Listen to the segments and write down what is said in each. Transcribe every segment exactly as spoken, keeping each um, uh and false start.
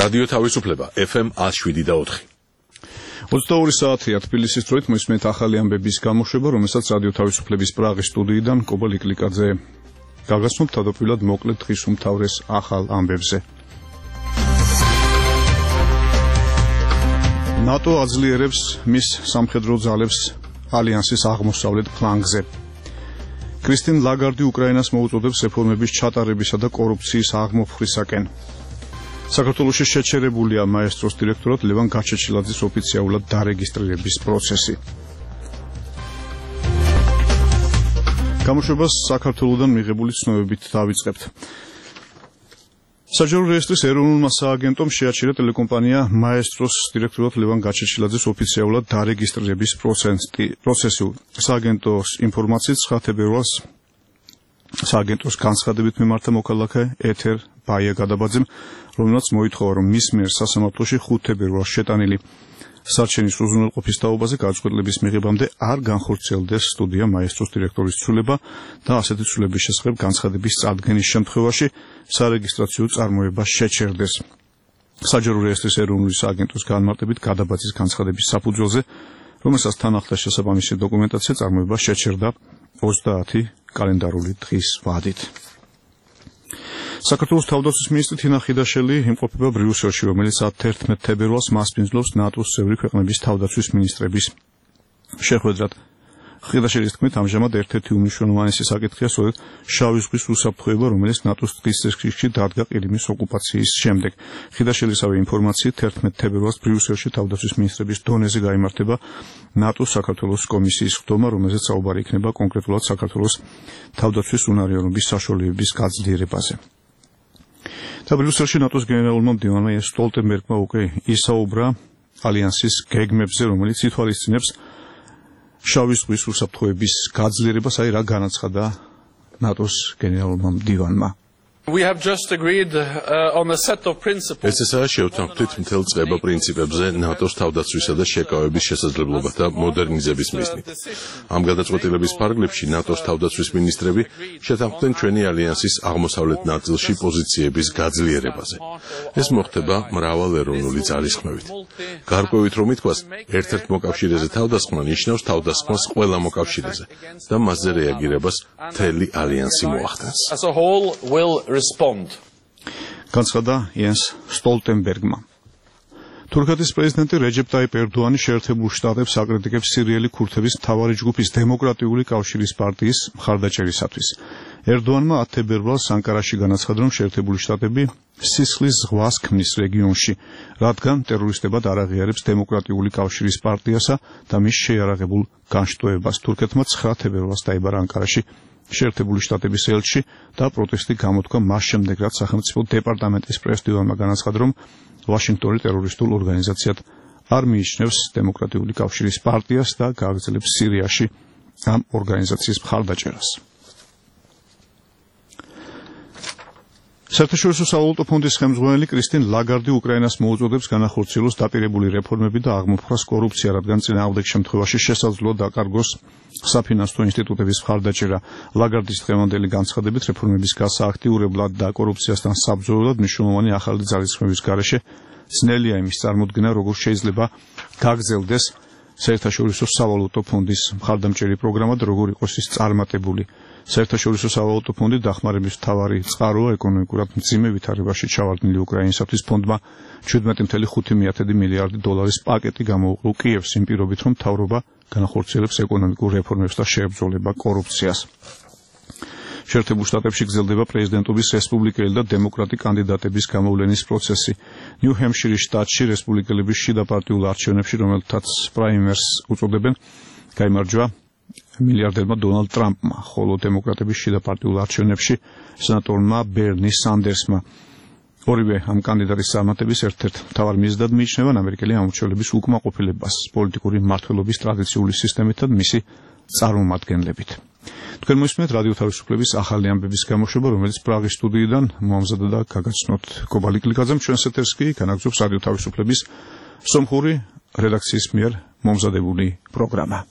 რადიო თავისუფლება ეფ ემ one oh seven და four. ოცდაორი საათია თბილისის დროით მოისმენთ ახალი ამბების გამოშვება, რომელსაც რადიო თავისუფლების პრაღის სტუდიიდან კობა ლიკლიკაძე გაგაცნობთ თავდაპირველად მოკლედ დღის უმთავრეს ახალ ამბებზე. ნატო აძლიერებს მის სამხედრო ძალებს ალიანსის აღმოსავლეთ ფლანგზე. კრისტინ ლაგარდი უკრაინას მოუწოდებს რეფორმების ჩატარებისა და კორუფციის აღმოფხვისაკენ. საქართველოში შეჩერებულია მაესტროს დირექტორად ლევან გაჩეჩილაძის ოფიციალურად დარეგისტრირების პროცესი. გამოშვებას საქართველოდან მიღებული ცნობებით დავიწყებთ. საჯარო რეესტრის ეროვნულმა სააგენტომ შეაჩერა ტელეკომპანია მაესტროს დირექტორად ლევან გაჩეჩილაძის ოფიციალურად დარეგისტრირების პროცესი. სააგენტოს ინფორმაციით ცხრა თებერვალს სააგენტოს განცხადებით მიმართა მოქალაქე ეთერ ბაია გადაბაძემ, რომელმაც მოითხოვა, რომ მის მიერ სასამართლოში ხუთ თებერვალს შეტანილი სარჩენის უზრუნველყოფის თაობაზე გადაწყვეტილების მიღებამდე არ განხორციელდეს სტუდია მაესტროს დირექტორის ცვლილება და ასეთი ცვლილების შესახებ განცხადების წარდგენის შემთხვევაში სარეგისტრაციო წარმოება შეჩერდეს. საჯარო რეესტრის ეროვნული სააგენტოს განმარტებით გადაბაძის განცხადების საფუძველზე, რომელსაც თან ახლდა შესაბამისი დოკუმენტაცია, წარმოება შეჩერდა ოცდაათი კალენდარული დღის ვადით. საქართველოს თავდაცვის მინისტრი თინა ხიდაშელი იმყოფება ბრიუსელში, რომელიც თერთმეტ თებერვალს მასპინძლობს ნატოს წევრი ქვეყნების თავდაცვის მინისტრების შეხვედრად. ხიდაშელის თქმით, ამჟამად ერთ-ერთი უმნიშვნელოვანესი საკითხია სწორედ შავი ზღვის უსაფრთხოება, რომელიც ნატოს დღის წესრიგში დადგა ყირიმის ოკუპაციის შემდეგ. ხიდაშელისავე ინფორმაციით თერთმეტ თებერვალს ბრიუსელში თავდაცვის მინისტრების დონეზე გაიმართება ნატოს საქართველოს კომისიის ხდომა, რომელზეც საუბარი იქნება კონკრეტულად საქართველოს თავდაცვის უნარიანობის საშუალებების გაძლიერებაზე. და ბრიუსელში ნატოს გენერალურმა მდივანმა იენს სტოლტენბერგმა უკვე ისაუბრა ალიანსის გეგმებზე, რომელიც ითვალისწინებს შავი ზღვის უსაფრთხოების გაძლიერებას, აი რა განაცხადა ნატოს გენერალურმა მდივანმა. We have just agreed uh, on a set of principles. ეს ესაა შევთანხმდით მთელ წება პრინციპებზე ნატოს თავდაცვისა და შეკავების შესაძლებლობათა მოდერნიზების მიზნით. ამ გადაწყვეტილების ფარგლებში ნატოს თავდაცვის მინისტრები შეთანხმდნენ ჩვენი ალიანსის აღმოსავლეთ ნაწილში პოზიციების გაძლიერებაზე. ეს მოხდება მრავალეროვნული ძალისხმევით. გარკვევით რომ ითქვას, ერთ-ერთ მოკავშირეზე თავდასხმა ნიშნავს თავდასხმას ყველა მოკავშირეზე და მასზე რეაგირებას მთელი ალიანსი მოახდენს. As a whole will respond. განცხადა იენს სტოლტენბერგმა. თურქეთის პრეზიდენტი რეჯეპ ტაიპ ერდოანი შეერთებულ შტატებს აკრიტიკებს სირიელი ქურთების მთავარი ჯგუფის დემოკრატიული კავშირის პარტიის მხარდაჭერისათვის. ერდოანმა ათი თებერვალს ანკარაში განაცხადა, რომ შეერთებული შტატები სისხლის ზღვას ქმნის რეგიონში, რადგან ტერორისტებად არ აღიარებს დემოკრატიული კავშირის პარტიასა და მის შეიარაღებულ განშტოებას. თურქეთმა ცხრა თებერვალს დაიბარა ანკარაში შეერთებული შტატების ელჩი და პროტესტი გამოთქვა მას შემდეგ, რაც სახელმწიფო დეპარტამენტის პრეს-დივანმა განაცხადა, რომ ვაშინგტონი ტერორისტულ ორგანიზაციად არ მიიჩნევს დემოკრატიული კავშირის პარტიას და გააგრძელებს სირიაში ამ ორგანიზაციის მხარდაჭერას. საერთაშორისო სავალუტო ფონდის ხელმძღვანელი კრისტინ ლაგარდი უკრაინას მოუწოდებს განახორციელოს დაპირებული რეფორმები და აღმოფხვრას კორუფცია, რადგან წინააღმდეგ შემთხვევაში შესაძლოა დაკარგოს საფინანსო ინსტიტუტების მხარდაჭერა. ლაგარდის დღევანდელი განცხადებით რეფორმების გასააქტიურებლად და კორუფციასთან საბრძოლებლად მნიშვნელოვანი ახალი ძალისხმევის გარეშე ძნელია იმის წარმოდგენა, როგორ შეიძლება გაგრძელდეს საერთაშორისო სავალუტო ფონდის მხარდამჭერი პროგრამა და როგორ იყოს ის წარმატებული. საერთაშორისო სავალუტო ფონდი დახმარების მთავარი წყაროა ეკონომიკურად მძიმე ვითარებაში ჩავარდნილი უკრაინისათვის. ფონდმა შვიდმეტი კoma ხუთი მილიარდი დოლარის პაკეტი გამოუყო კიევს იმ პირობით, რომ მთავრობა განახორციელებს ეკონომიკურ რეფორმებს და შეებრძოლება კორუფციას. შეერთებულ შტატებში გრძელდება პრეზიდენტობის რესპუბლიკელი და დემოკრატი კანდიდატების გამოვლენის პროცესი. ნიუ-ჰემპშირის შტატში რესპუბლიკელების შიდა პარტიულ არჩევნებში, რომელთაც პრაიმერს უწოდებენ, გაიმარჯვა მილიარდერმა დონალდ ტრამპმა, ხოლო დემოკრატების შიდა პარტიულ არჩევნებში სენატორმა ბერნი სანდერსმა. ორივე ამ კანდიდატის წარმატების ერთ-ერთ მთავარ მიზნად მიიჩნევენ ამერიკელი ამორჩევლების უკმაყოფილებას პოლიტიკური მმართველობის ტრადიციული სისტემით და მისი წარმომადგენლებით. თქვენ მოისმენთ რადიო თავისუფლების ახალი ამბების გამოშვება, რომელიც პრაღის სტუდიიდან მოამზადა და გაგაცნოთ კობა ლიკლიკაძემ. ჩვენს ეთერს კი განაგრძობს რადიო თავისუფლების სომხური რედაქციის მიერ მომზადებული პროგრამა.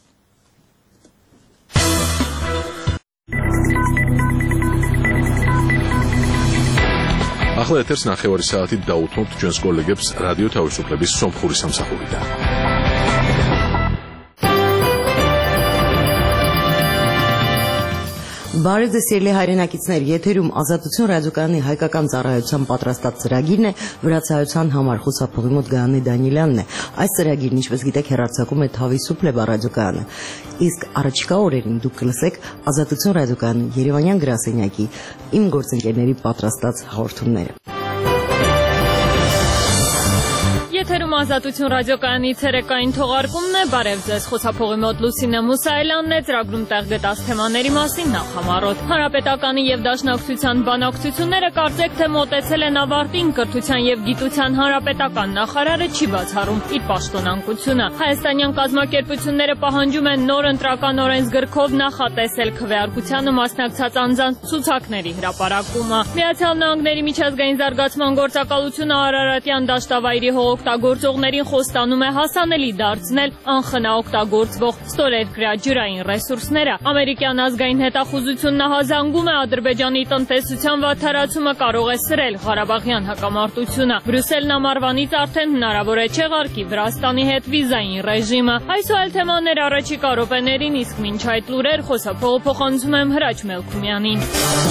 ახლა ეთერს ნახევარი საათით დაუთმობთ ჩვენს კოლეგებს რადიო თავისუფლების სომხური სამსახურიდან. Բարև ձեզ սիրելի հայրենակիցներ, եթերում Ազատություն ռադիոկայանի հայկական ծառայության պատրաստած ծրագիրն է, վրացայության համար խոսափողի մոտ Գայանե Դանիելյանն է։ Այս ծրագիրն, ինչպես գիտեք, հեռարձակում է Թավիսուփլե ռադիոկայանը։ Իսկ առաջիկա օրերին դուք կլսեք Ազատություն ռադիոկայանի Երևանյան գրասենյակի իմ գործընկերների պատրաստած հաղորդումները։ Եթերում Ազատություն ռադիոկայանի ցերեկային թողարկումն է, բարև ձեզ, խոսափողի մոտ Լուսինե Մուսայելյանն է, ծրագրում տեղ գտած թեմաների մասին նախ համառոտ։ Հանրապետականի եւ Դաշնակցության բանակցությունները կարծեք թե մոտեցել են ավարտին, կրթության եւ գիտության հանրապետական նախարարը չի բացառում իր պաշտոնանկությունը։ Հայաստանյան կազմակերպությունները պահանջում են նոր ընտրական օրենսգրքով նախատեսել քվեարկությանը մասնակցած անձանց ցուցակների հրապարակումը։ Միացյալ Նահանգների միջազգային զարգացման գործակալությունը Արարատյան դաշտավայրի օգտագործողներին խոստանում է հասանելի դարձնել անխնա օգտագործվող ստորերկրյա ջրային ռեսուրսները։ Ամերիկյան ազգային հետախուզությունն հազանգում է Ադրբեջանի տնտեսության վատթարացումը կարող է սրել Ղարաբաղյան հակամարտությունը։ Բրյուսելն ամառվանից արդեն հնարավոր է չեղարկի Վրաստանի հետ վիզային ռեժիմը։ Այս ու այլ թեմաներ առաջիկա րոպեներին, իսկ մինչ այդ լուրեր խոսափողը փոխանցում եմ Հրաչ Մելքումյանին։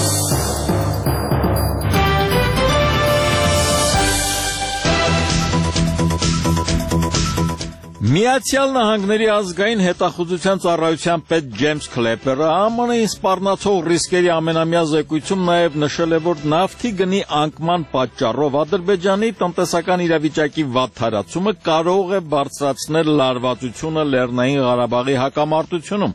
Միացյալ Նահանգների ազգային հետախուզության ծառայության պետ Ջեյմս Քլեպերը Է Մ Ն-ին սպառնացող ռիսկերի ամենամյա զեկույցում նաև նշել է, որ նավթի գնի անկման պատճառով Ադրբեջանի տնտեսական իրավիճակի վատթարացումը կարող է բարձրացնել լարվածությունը Լեռնային Ղարաբաղի հակամարտությունում։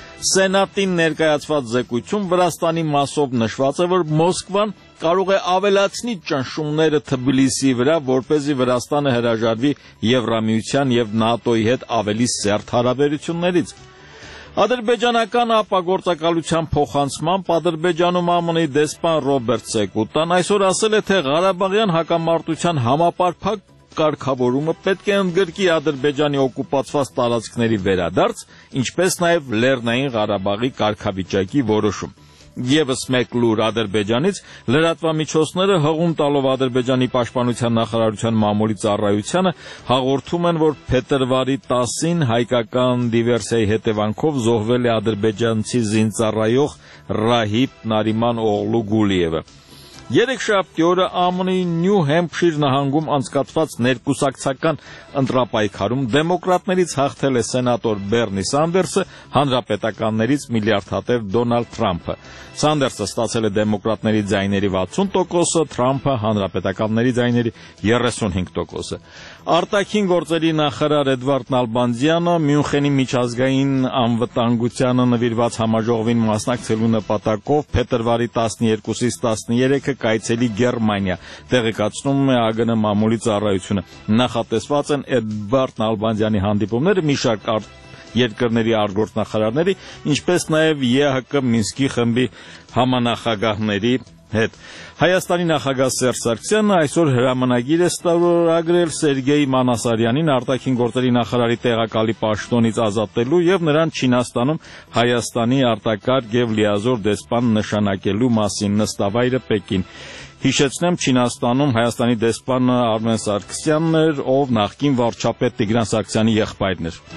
Սենատին ներկայացված զեկույցում Վրաստանի մասով նշված է, որ Մոսկվան կարող է ավելացնի ճնշումները Թբիլիսիի վրա, որպեսզի Վրաստանը հրաժարվի Եվրամիության եւ ՆԱՏՕ-ի հետ ավելի սերտ հարաբերություններից։ Ադրբեջանական ապագործակալության փոխանցմամբ Ադրբեջանում Է Մ Ն-ի դեսպան Ռոբերտ Սեկուտան այսօր ասել է, թե Ղարաբաղյան հակամարտության համապարփակ կարգավորումը պետք է ընդգրկի Ադրբեջանի օկուպացված տարածքների վերադարձ, ինչպես նաև Լեռնային Ղարաբաղի կարգավիճակի որոշում։ Եվս մեկ լուր Ադրբեջանից լրատվամիջոցները հղում տալով Ադրբեջանի պաշտպանության նախարարության մամուլի ծառայությանը հաղորդում են, որ փետրվարի տասին հայկական դիվերսիայի հետևանքով զոհվել է ադրբեջանցի զինծառայող Ռահիբ Նարիման Օղլու Գուլիևը։ Երեքշաբթի օրը Է Մ Ն-ի Նյու Հեմփշիր նահանգում անցկացված ներկուսակցական ընտրապայքարում դեմոկրատներից հաղթել է սենատոր Բեռնի Սանդերսը, հանրապետականներից միլիարդատեր Դոնալդ Թրամփը։ Սանդերսը ստացել է դեմոկրատների ձայների վաթսուն տոկոսը, Թրամփը հանրապետականների ձայների երեսունհինգ տոկոսը։ Արտաքին գործերի նախարար Էդվարդ Նալբանդյանը Մյունխենի միջազգային անվտանգությանը նվիրված համաժողովին մասնակցելու նպատակով փետրվարի տասներկուսից տասներեքը կայցելի Գերմանիա, տեղեկացնում է Ա Գ Ն մամուլի ծառայությունը։ Նախատեսված են Էդվարդ Նալբանդյանի հանդիպումները մի շարք երկրների արտգործնախարարների, ինչպես նաև Է Հ Կ Մինսկի խմբի համանախագահների հետ։ Հայաստանի նախագահ Սերժ Սարգսյանը այսօր հրամանագիր է ստորագրել Սերգեյ Մանասարյանին արտաքին գործերի նախարարի տեղակալի պաշտոնից ազատելու եւ նրան Չինաստանում Հայաստանի արտակարգ եւ լիազոր դեսպան նշանակելու մասին, նստավայրը Պեկին։ Հիշեցնեմ, Չինաստանում Հայաստանի դեսպանը Արմեն Սարգսյանն էր, ով նախկին վարչապետ Տիգրան Սարգսյանի եղբայրն էր։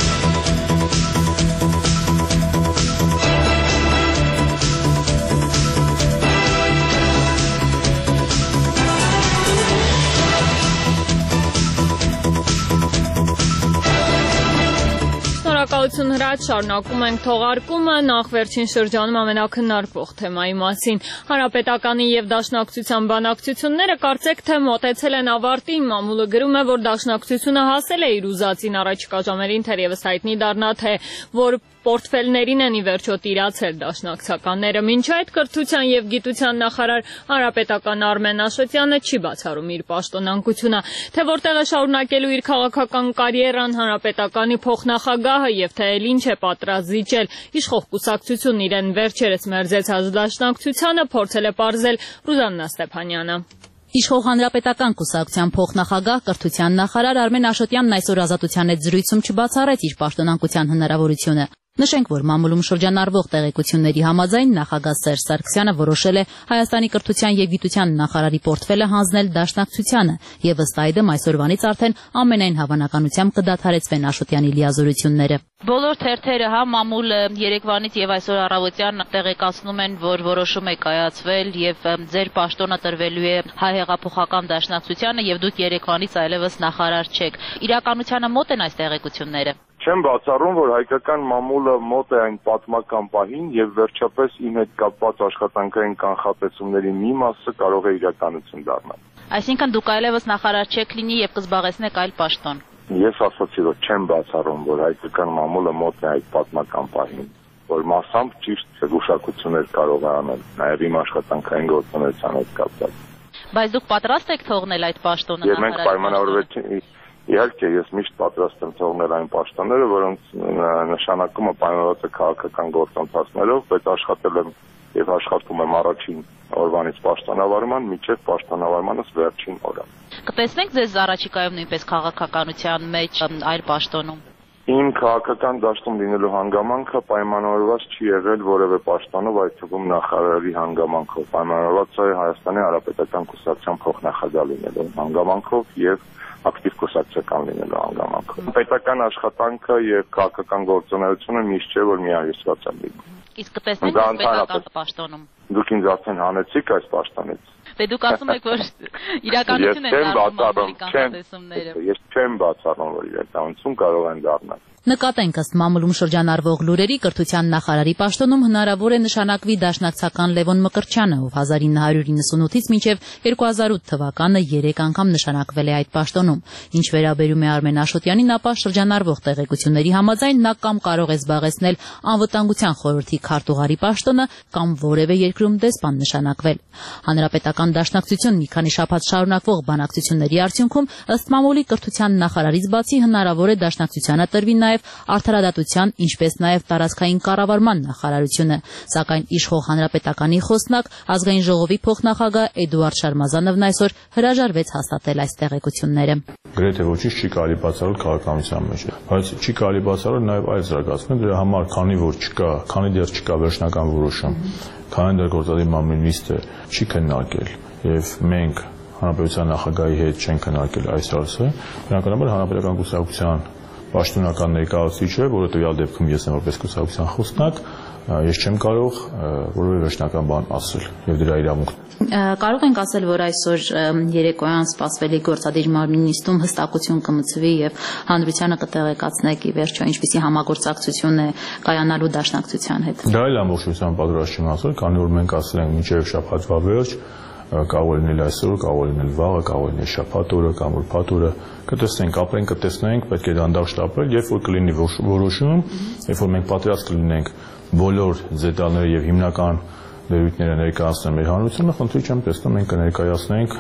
Շնորհակալություն Հրաչ, շարունակում ենք թողարկումը նախ վերջին շրջանում ամենակննարկվող թեմայի մասին։ Հանրապետականի եւ Դաշնակցության բանակցությունները կարծեք թե մոտեցել են ավարտին, մամուլը գրում է, որ Դաշնակցությունը հասել է իր ուզածին, առաջիկա ժամերին թերևս հայտնի դառնա, թե որ պորտֆելներին են ի վերջո տիրացել դաշնակցականները։ Մինչ այդ կրթության եւ գիտության նախարար հանրապետական Արմեն Աշոտյանը չի բացառում իր պաշտոնանկությունը, թե որտեղ է շարունակելու իր քաղաքական կարիերան հանրապետականի փոխնախագահը եւ թե էլ ինչ է պատրաստ զիջել իշխող կուսակցությունն իրեն վերջերս մերձեցած դաշնակցությանը, փորձել է պարզել Ռուզաննա Ստեփանյանը։ Իշխող հանրապետական կուսակցության փոխնախագահ կրթության նախարար Արմեն Աշոտյանն այսօր Ազատության հետ զրույցում չբացառեց իր պաշտոնանկության հնարավորությունը։ Նշենք, որ մամուլում շրջանառվող տեղեկությունների համաձայն նախագահ Սերժ Սարգսյանը որոշել է Հայաստանի կրթության և գիտության նախարարի պորտֆելը հանձնել Դաշնակցությանը և ըստ այդմ այսօրվանից արդեն ամենայն հավանականությամբ կդադարեցվեն Աշոտյանի լիազորությունները։ Բոլոր թերթերը, հա մամուլը երեկվանից եւ այսօր առավոտյան տեղեկացնում են, որ որոշում է կայացվել եւ ձեր պաշտոնը տրվելու է Հայ հեղափոխական դաշնակցությանը եւ դուք երեկվանից այլևս նախարար չեք։ Իրականությանը մոտ են այս տեղեկությունները։ Չեմ բացառում, որ հայկական մամուլը մոտ է այն պատմական պահին եւ վերջապես իմ հետ կապված աշխատանքային կանխատեսումների մի մասը կարող է իրականություն դառնալ։ Այսինքն դուք այլևս նախարար չեք լինի եւ կզբաղեցնեք այլ պաշտոն։ Ես ասացի, որ չեմ բացառում, որ հայկական մամուլը մոտ է այդ պատմական պահին, որ մասամբ ճիշտ զգուշակություններ կարող է անել, նաեւ իմ աշխատանքային գործունեության հետ կապված։ Բայց դուք պատրաստ եք թողնել այդ պաշտոնը նախարարի։ Եվ մենք պայմանավորվեցինք Իհարկե, ես միշտ պատրաստ եմ թողնել այն պաշտոնները, որոնց նշանակումը պայմանավորված է քաղաքական գործընթացներով, բայց աշխատել եմ եւ աշխատում եմ առաջին օրվանից պաշտոնավարման, մինչեւ պաշտոնավարմանս վերջին օրը։ Կտեսնենք ձեզ առաջիկայում նույնպես քաղաքականության մեջ այլ պաշտոնում։ Իմ քաղաքական դաշտում լինելու հանգամանքը պայմանավորված չի եղել որևէ պաշտոնով, այդ թվում նախարարի հանգամանքով, պայմանավորված է Հայաստանի Հանրապետական Կուսակցության փոխնախագահ լինելու հանգամանքով եւ ակտիվ կուսակցական լինելու հանգամանքով։ Պետական աշխատանքը եւ քաղաքական գործունեությունը միշտ չէ, որ միահյուսված են լինում։ Իսկ կտեսնենք պետական պաշտոնում։ Դուք ինձ արդեն հանեցիք այս պաշտոնից։ Դե դուք ասում եք, որ իրականություն են դառնում կանխատեսումները։ Ես չեմ բացառում, որ իրականություն կարող են դառնալ։ Նկատենք ըստ մամուլում շրջանառվող լուրերի կրթության նախարարի պաշտոնում հնարավոր է նշանակվի դաշնակցական Լևոն Մկրտչյանը, ով հազար ինը հարյուր իննսունութից մինչև երկու հազար ութ թվականը երեք անգամ նշանակվել է այդ պաշտոնում։ Ինչ վերաբերում է Արմեն Աշոտյանին, ապա շրջանառվող տեղեկությունների համաձայն նա կամ կարող է զբաղեցնել անվտանգության խորհրդի քարտուղարի պաշտոնը կամ որևէ երկրում դեսպան նշանակվել։ Հանրապետական դաշնակցություն մի քանի շաբաթ շարունակվող բանակցությունների արդյունքում ըստ մամուլի կրթության նախարարից բացի հնարավոր է դաշնակցությանը տրվի նաև արդարադատության, ինչպես նաև տարածքային կառավարման նախարարությունը, սակայն իշխող հանրապետականի խոսնակ ազգային ժողովի փոխնախագահ Էդուարդ Շարմազանովն այսօր հրաժարվեց հաստատել այս տեղեկությունները։ Գրեթե ոչինչ չի կարելի բացառել քաղաքականության մեջ, բայց չի կարելի բացառել նաև այլ զարգացումներ, դրա համար քանի որ չկա, քանի դեռ չկա վերջնական որոշում, քանի դեռ գործադի մամուլի նիստը չի քննարկել եւ մենք հանրապետության նախագահի հետ չենք քննարկել այս հարցը, բնականաբար հանրապետական կուսակցության պաշտոնական ներկայացուցիչը, որը տվյալ դեպքում ես եմ որպես կուսակցության խոսնակ, ես չեմ կարող որևէ վերջնական բան ասել եւ դրա իրավունք։ Կարող ենք ասել, որ այսօր երեկոյան սպասվելի գործադիր մարմնի նիստում հստակություն կմցվի եւ հանրությանը կտեղեկացնեք ի վերջո ինչպիսի համագործակցություն է կայանալու դաշնակցության հետ։ Դա էլ ամբողջությամբ պատրաստ չեմ ասել, քանի որ մենք ասել ենք մինչեւ շաբաթվա վերջ, կարող լինել այսօր, կարող լինել վաղը, կարող լինել շաբաթ օրը կամ ուրբաթ օրը, կտեսնենք, ապրենք, կտեսնենք, պետք է դանդաղ շտապել, երբ որ կլինի որոշում, երբ որ մենք պատրաստ կլինենք բոլոր դետալները եւ հիմնական դերույթները ներկայացնել մեր հանրությանը, խնդրի չեմ տեսնում, մենք կներկայացնենք։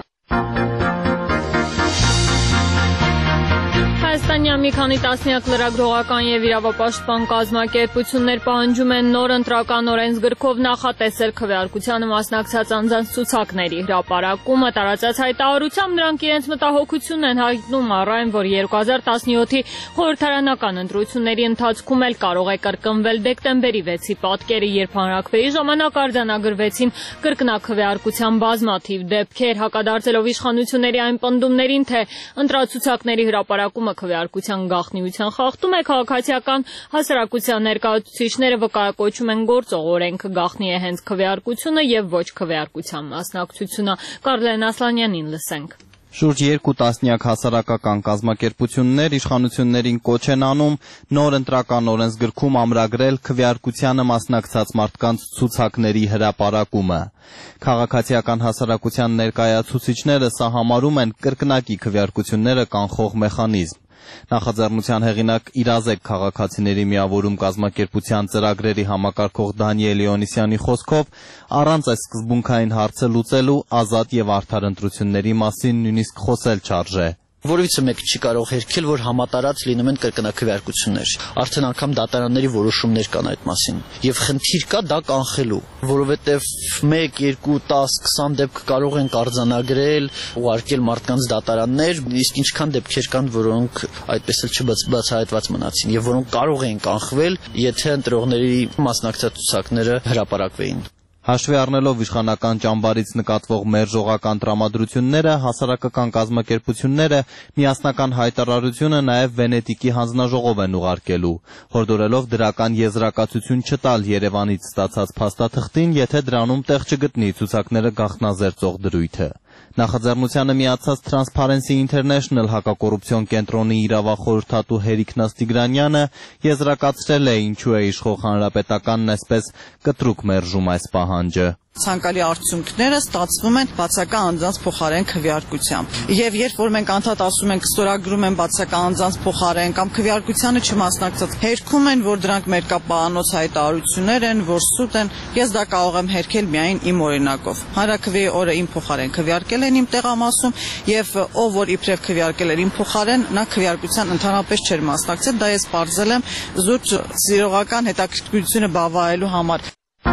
Հայաստանյան մի քանի տասնյակ լրագրողական եւ իրավապաշտպան կազմակերպություններ պահանջում են նոր ընտրական օրենսգրքով նախատեսել քվեարկությանը մասնակցած անձանց ցուցակների հրապարակումը։ Տարածած հայտարարությամբ նրանք իրենց մտահոգությունն են հայտնում առ այն, որ երկու հազար տասնյոթի խորհրդարանական ընտրությունների ընթացքում էլ կարող է կրկնվել դեկտեմբերի վեցի պատկերը, երբ հանրաքվեի ժամանակ արձանագրվեցին կրկնակվեարկության բազմաթիվ դեպքեր, հակադարձելով իշխանությունների այն պնդումներին, թե ընտրացուցակների հրապարակումը քվեարկության գաղտնիության խախտում է, քաղաքացիական հասարակության ներկայացուցիչները վկայակոչում են գործող օրենքը գաղտնի է հենց քվեարկությունը եւ ոչ քվեարկության մասնակցությունը։ Կարլեն Ասլանյանին լսենք։ Շուրջ երկու տասնյակ հասարակական կազմակերպություններ իշխանություններին կոչ են անում նոր ընտրական օրենսգրքում ամրագրել քվեարկությանը մասնակցած մարդկանց ցուցակների հրապարակումը։ Քաղաքացիական հասարակության ներկայացուցիչները սա համարում են կրկնակի քվեարկությունները կանխող մեխանիզմ։ Նախաձեռնության հեղինակ Իրազեկ քաղաքացիների միավորում կազմակերպության ծրագրերի համակարգող Դանիել Լեոնիսյանի խոսքով առանց այս սկզբունքային հարցը լուծելու ազատ եւ արդար ընտրությունների մասին նույնիսկ խոսել չարժե։ Որևիցե մեկը չի կարող հերքել, որ համատարած լինում են կրկնակվյարկություններ։ Արդեն անգամ դատարանների որոշումներ կան այդ մասին։ Եվ խնդիր կա դա կանխելու, որովհետև մեկ, երկու, տասը, քսան դեպք կարող են արձանագրել, ուղարկել մարդկանց դատարաններ, իսկ ինչքան դեպքեր կան, որոնք այդպես էլ չբացահայտված մնացին եւ որոնք կարող էին կանխվել, եթե ընտրողների մասնակցած ցուցակները հրապարակվեին։ Հաշվի առնելով իշխանական ճամբարից նկատվող մերժողական տրամադրությունները, հասարակական կազմակերպությունները միասնական հայտարարությունը նաև Վենետիկի հանձնաժողով են ուղարկելու, հորդորելով դրական եզրակացություն չտալ Երևանից ստացած փաստաթղթին, եթե դրանում տեղ չգտնի ցուցակները գաղտնազերծող դրույթը։ Նախաձեռնությանը միացած Transparency International հակակոռուպցիոն կենտրոնի իրավախորհրդատու Հերիկ Նաստիգրանյանը եզրակացրել է ինչու է իշխող հանրապետականն այսպես կտրուկ մերժում այս պահանջը։ Ցանկալի արդյունքները ստացվում են բացական անձանց փոխարեն քվեարկությամբ։ Եվ երբ որ մենք անդադ ասում ենք ստորագրում են բացական անձանց փոխարեն կամ քվեարկությանը չմասնակցած, հերքում են, որ դրանք մերկապահանոց հայտարարություններ են, որ սուտ են, ես դա կարող եմ հերքել միայն իմ օրինակով։ Հանրաքվեի օրը իմ փոխարեն քվեարկել են իմ տեղամասում եւ ով որ իբրև քվեարկել էր իմ փոխարեն, նա քվեարկության ընդհանրապես չէր մասնակցել, դա ես բարձել եմ զուտ զիրողական հետաքրքրությունը բավարարելու համար։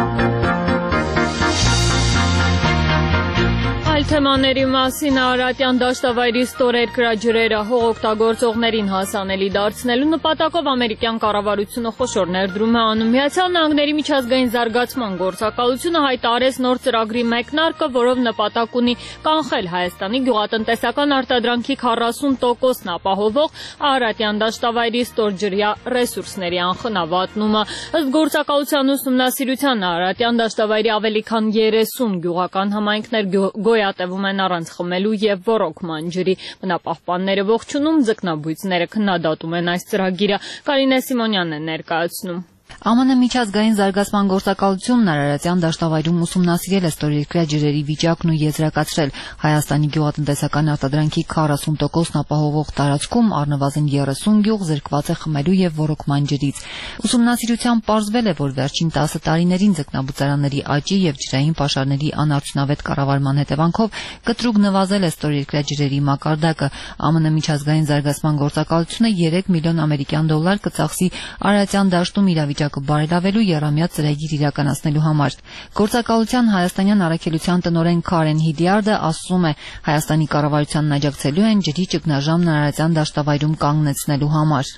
Թեմաների մասին Արարատյան դաշտավայրի ստորերկրաջրերը հողօգտագործողներին հասանելի դարձնելու նպատակով ամերիկյան կառավարությունը խոշոր ներդրում է անում։ Միացյալ Նահանգների միջազգային զարգացման գործակալությունը հայտարարեց նոր ծրագրի մեկնարկը, որով նպատակ ունի կանխել Հայաստանի գյուղատնտեսական արտադրանքի քառասուն տոկոսն ապահովող Արարատյան դաշտավայրի ստորջրյա ռեսուրսների անխնավատնումը։ Ըստ գործակալության ուսումնասիրության Արարատյան դաշտավայրի ավելի քան երեսուն գյուղական համայնքներ գոյատևում են առանց խմելու եւ ոռոգման ջրի։ Բնապահպանները ողջունում, ձկնաբույծները քննադատում են այս ծրագիրը։ Կարինե Սիմոնյանն է ներկայացնում։ ԱՄՆ միջազգային զարգացման գործակալությունն Արարատյան դաշտավայրում ուսումնասիրել է ստորերկրյա ջրերի վիճակն ու եզրակացրել Հայաստանի գյուղատնտեսական արտադրանքի քառասուն տոկոսն ապահովող տարածքում առնվազն երեսուն գյուղ զրկված է խմելու եւ ոռոգման ջրից։ Ուսումնասիրությամբ պարզվել է, որ վերջին տասը տարիներին ձկնաբուծարանների աճի եւ ջրային պաշարների անարդյունավետ կառավարման հետևանքով կտրուկ նվազել է ստորերկրյա ջրերի մակարդակը։ ԱՄՆ միջազգային զարգացման գործակալությունը երեք միլիոն ամերիկյան դոլար կծախսի Արարատյան դաշտում իրավիճակը բարելավելու եռամյա ծրագիր իրականացնելու համար։ Գործակալության հայաստանյան առաքելության տնօրեն Քարեն Հիդիարդը ասում է, Հայաստանի կառավարությանն աջակցելու են ջրի ճգնաժամն Արարատյան դաշտավայրում կանգնեցնելու համար։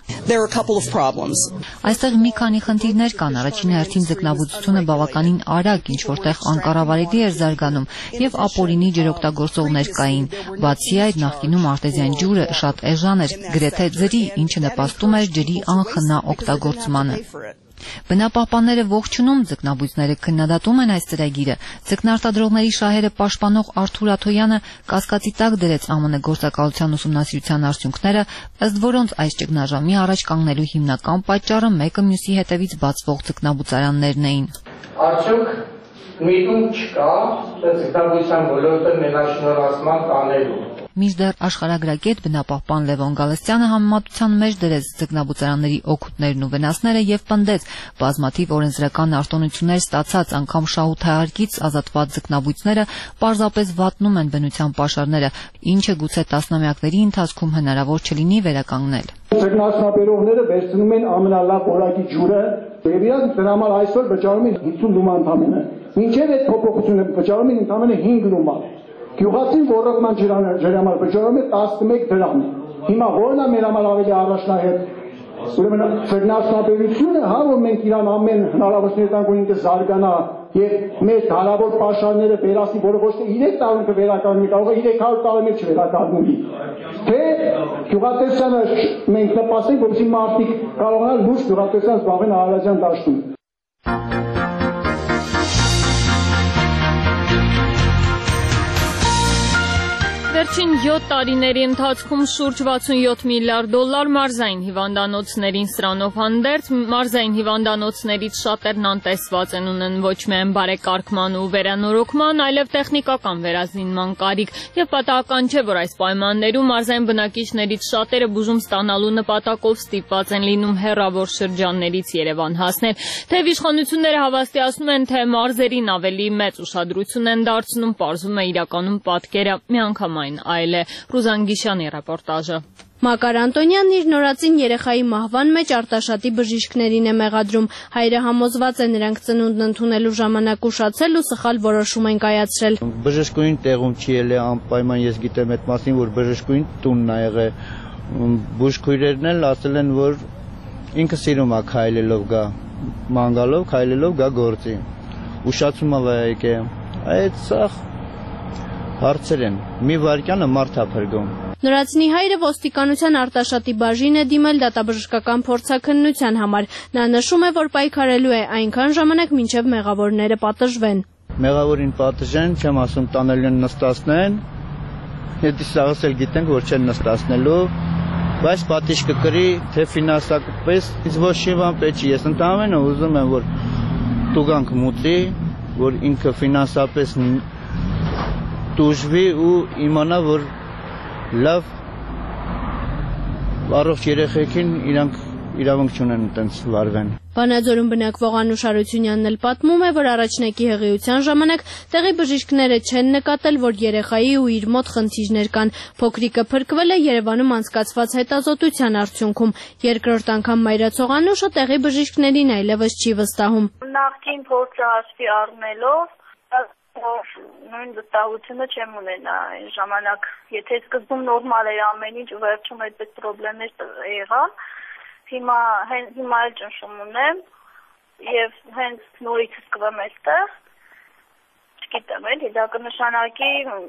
Այստեղ մի քանի խնդիրներ կան։ Առաջին հերթին ձկնաբուծությունը բավականին արագ, ինչ որտեղ անկառավարելի էր զարգանում, եւ ապօրինի ջրօգտագործողներ կային։ Բացի այդ, նախկինում արտեզյան ջուրը շատ էժան էր, գրեթե ձրի, ինչը նպաստում էր ջրի անխնա օգտագործմանը։ Բնապահպանները ողջունում, ձկնաբույծները քննադատում են այս ծրագիրը։ Ձկնարտադրողների շահերը պաշտպանող Արթուր Աթոյանը կասկածի տակ դրեց ԱՄՆ գործակալության ուսումնասիրության արդյունքները, ըստ որոնց այս ճգնաժամի առաջ կանգնելու հիմնական պատճառը մեկը մյուսի հետևից բացվող ձկնաբուծարաններն էին։ Արդյոք միտում չկա ձկնաբույսության ոլորտը մենաշնորհացման տանելու։ Մինչդեռ աշխարհագրագետ բնապահպան Լևոն Գալստյանը համեմատության մեջ դրեց ձկնաբուծարանների օգուտներն ու վնասները եւ պնդեց բազմաթիվ օրենսդրական արտոնություններ ստացած անգամ շահութայարկից ազատված ձկնաբույծները պարզապես վատնում են բնության պաշարները, ինչը գուցե տասնամյակների ընթացքում հնարավոր չլինի վերականգնել։ Ձկնասնապերողները վերցնում են ամենալավ որակի ջուրը եւ իրանք դրա համար այսօր վճարում են հիսուն լումա ընդամենը։ Մինչեւ այդ փոփոխությունը վճարում են ընդամենը հինգ լումա։ Գյուղացին ոռոգման ջրի համար վճարում է տասնմեկ դրամ։ Հիմա որն է մեր համար ավելի առաջնահերթ։ Ուրեմն ձկնասնապերությունը, հա, որ մենք իրան ամեն հնարավորություն տանք, որ ինքը զարգանա եւ մեր հարավոր պաշարները վերացնի, որը ոչ թե երեք տարի կվերականգնի, կարող է երեք հարյուր տարի մեջ վերականգնի։ Թե գյուղատնտեսությանը մենք նպաստենք, որպեսզի մարդիկ կարողանան լուրջ գյուղատնտեսության զբաղվել Արարատյան դաշտում։ Վերջին յոթ տարիների ընթացքում շուրջ վաթսունյոթ միլիարդ դոլար մարզային հիվանդանոցներին սրանով հանդերձ, մարզային հիվանդանոցներից շատերն անտեսված են ունեն ոչ միայն բարեկարգման ու վերանորոգման, այլև տեխնիկական վերազինման կարիք, եւ պատահական չէ, որ այս պայմաններում մարզային բնակիչներից շատերը բուժում ստանալու նպատակով ստիպված են լինում հեռավոր շրջաններից Երևան հասնել։ Թեև իշխանությունները հավաստիացնում են, թե մարզերին ավելի մեծ ուշադրություն են դարձնում, պարզվում է իրականում պատկերը միանգամայն այլ այլ է։ Ռուզան Գիշյանի ռեպորտաժը։ Մակար Անտոնյանն իր նորածին երեխայի մահվան մեջ Արտաշատի բժիշկներին է մեղադրում։ Հայրը համոզված է նրանք ծնունդն ընդունելու ժամանակ ուշացել ու սխալ որոշում են կայացրել։ Բժշկուհին տեղում չի ելել անպայման, ես գիտեմ այդ մասին, որ բժշկուհին տունն է եղել։ Բուժքույրերն էլ ասել են, որ ինքը սիրում է քայլելով գա, մանգալով քայլելով գա գործի։ Ուշացումը վայեք է։ Այդ սախ հարցեր են։ Մի վարքյանը մարդ է փրկում։ Նորածնի հայրը ոստիկանության Արտաշատի բաժին է դիմել դատաբժշկական փորձաքննության համար։ Նա նշում է, որ պայքարելու է այնքան ժամանակ, մինչև մեղավորները պատժվեն։ Մեղավորին պատժեն, չեմ ասում տանելու են նստացնեն։ Եթե սաղս էլ գիտենք, որ չեն նստացնելու, բայց պատիժ կկրի, թե ֆինանսապես, ինձ ոչ շիվան պետք չի։ Ես ընդհանրապես ուզում եմ, որ տուգանք մուծի, որ ինքը ֆինանսապես տուժվի ու իմանա, որ լավ առողջ երեխեքին իրանք իրավունք չունեն այդպես վարվեն։ Վանաձորում բնակվող Անուշ Արությունյանն էլ պատմում է, որ առաջնակի հղիության ժամանակ տեղի բժիշկները չեն նկատել, որ երեխայի ու իր մոտ խնդիրներ կան։ Փոքրիկը փրկվել է Երևանում անցկացված հետազոտության արդյունքում։ Երկրորդ անգամ մայրացող Անուշը տեղի բժիշկներին այլևս չի վստահում։ Նախկին փորձը հաշվի առնելով որ նույն վստահությունը չեմ ունենա այն ժամանակ, եթե սկզբում նորմալ էր ամեն ինչ ու վերջում այդպես խնդիրներ եղան, հիմա հիմա էլ ճնշում ունեմ եւ հենց նորից սկսեմ այստեղ, չգիտեմ էլի, դա կնշանակի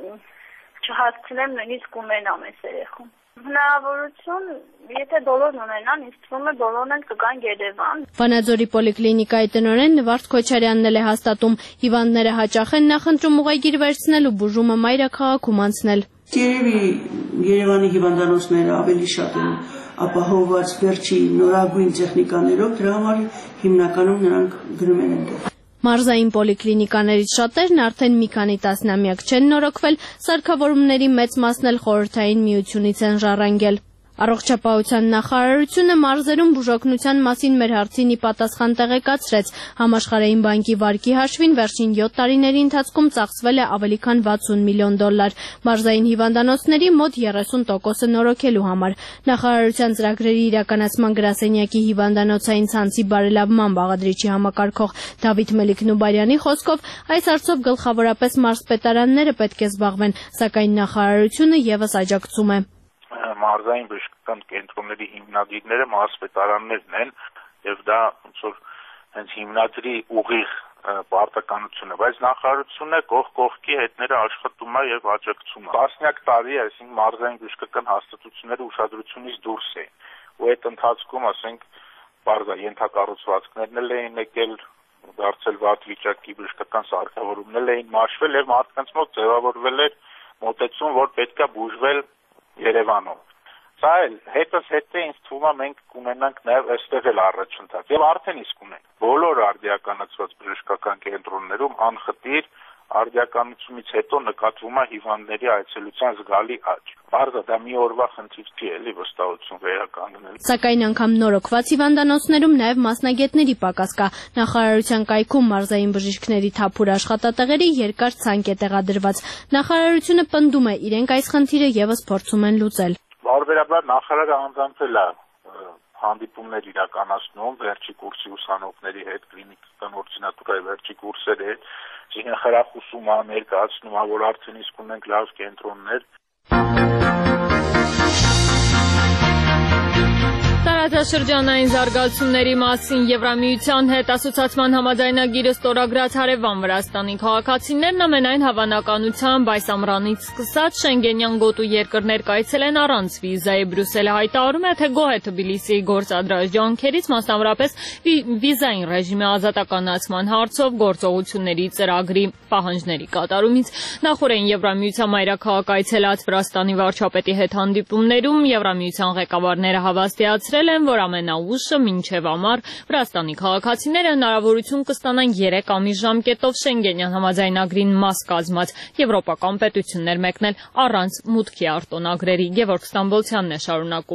չհասցնեմ նույնիսկ ունենամ այս երեխուն։ Հնարավորություն, եթե բոլորն ունենան, ինձ թվում է բոլորն են կգան Երևան։ Վանաձորի պոլիկլինիկայի տնօրեն Նվարդ Քոչարյանն էլ է հաստատում, հիվանդները հաճախ են նախընտրում ուղեգիր վերցնել ու բուժումը մայրաքաղաքում անցնել։ Երևի Երևանի հիվանդանոցները ավելի շատ են ապահովված վերջի նորագույն տեխնիկաներով, դրա համար հիմնականում նրանք գնում են այնտեղ։ Մարզային պոլիկլինիկաներից շատերն արդեն մի քանի տասնամյակ չեն նորոգվել, սարքավորումների մեծ մասն էլ Խորհրդային Միությունից են ժառանգել։ Առողջապահության նախարարությունը մարզերում բուժօգնության մասին մեր հարցին ի պատասխան տեղեկացրեց։ Համաշխարհային բանկի վարկի հաշվին վերջին յոթ տարիների ընթացքում ծախսվել է ավելի քան վաթսուն միլիոն դոլար։ Մարզային հիվանդանոցների մոտ երեսուն տոկոսը նորոգելու համար։ Նախարարության ծրագրերի իրականացման գրասենյակի հիվանդանոցային ցանցի բարելավման բաղադրիչի համակարգող Դավիթ Մելիք-Նուբարյանի խոսքով այս հարցով գլխավորապես մարզպետարանները պետք է զբաղվեն, սակայն նախարարությունը ևս աջակցում է։ Մարզային բժշկական կենտրոնների հիմնադիրները մարզպետարաններն են եւ դա ոնց որ հենց հիմնադրի ուղիղ պարտականությունը, բայց նախարարությունը կողք կողքի հետները աշխատում է եւ աջակցում է։ Տասնյակ տարի է, այսինքն մարզային բժշկական հաստատությունները ուշադրությունից դուրս էին ու այդ ընթացքում, ասենք, բարձր ենթակառուցվածքներն էլ էին եկել, դարձել վատ վիճակի բժշկական սարքավորումներ էին մաշվել եւ մարդկանց մոտ ձևավորվել էր մոտեցում, որ պետքա բուժվել Երևանում։ Սա էլ հետս հետը ինձ թվում է մենք կունենանք նաև այստեղ էլ առաջընթաց եւ արդեն իսկ ունենք։ Բոլոր արդիականացված բժշկական կենտրոններում անխտիր արդիականությունից հետո նկատվում է հիվանդների այցելության զգալի աճ։ Բարձր դա մի օրվա խնդիր չի էլի վստահություն վերականգնել։ Սակայն անգամ նորոգված հիվանդանոցներում նաև մասնագետների պակաս կա։ Նախարարության կայքում մարզային բժիշկների թափուր աշխատատեղերի երկար ցանկ է տեղադրված։ Նախարարությունը պնդում է, իրենք այս խնդիրը եւս փորձում են լուծել։ Բարբերաբար նախարարը անձամբ է հանդիպումներ իրականացնում վերջի կուրսի ուսանողների հետ, կլինիկական օրդինատուրայի վերջի կուրսերի հետ, իրեն խրախուսում է, ներկայացնում է, որ արդեն իսկ ունենք լավ կենտրոններ։ Տարածաշրջանային զարգացումների մասին Եվրամիության հետ ասոցիացիան համաձայնագիրը ստորագրած հարևան Վրաստանի քաղաքացիներն ամենայն հավանականությամբ այս ամռանից սկսած Շենգենյան գոտու երկրներ կայցելեն առանց վիզայի։ Բրյուսելը հայտարարում է, թե գոհ է Թբիլիսիի գործադրած ջանքերից, մասնավորապես վիզային ռեժիմի ազատականացման հարցով գործողությունների ծրագրի պահանջների կատարումից։ Նախորդին Եվրամիության մայրաքաղաք այցելած Վրաստանի վարչապետի հետ հանդիպումներում Եվրամիության ղեկավարները հավաստիացրել են, որ ամենաուշը մինչև ամառ Վրաստանի քաղաքացիները հնարավորություն կստանան երեք ամիս ժամկետով Շենգենյան համաձայնագրին մաս կազմած եվրոպական պետություններ մեկնել առանց մուտքի արտոնագրերի։ Գևորգ Ստամբոլցյանն է շարունակում։